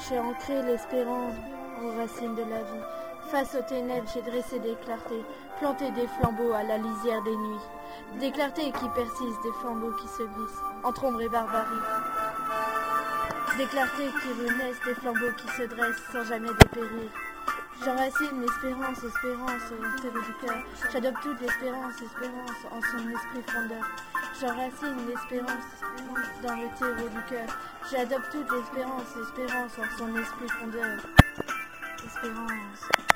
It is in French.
J'ai ancré l'espérance aux racines de la vie. Face aux ténèbres, j'ai dressé des clartés, planté des flambeaux à la lisière des nuits. Des clartés qui persistent, des flambeaux qui se glissent, entre ombre et barbarie. Des clartés qui renaissent, des flambeaux qui se dressent sans jamais dépérir. J'enracine l'espérance, espérance au terreau du cœur. J'adopte toute l'espérance, espérance en son esprit fondeur. J'enracine l'espérance, espérance dans le terreau du cœur. J'adopte toute l'espérance, espérance en son esprit fondeur. Espérance.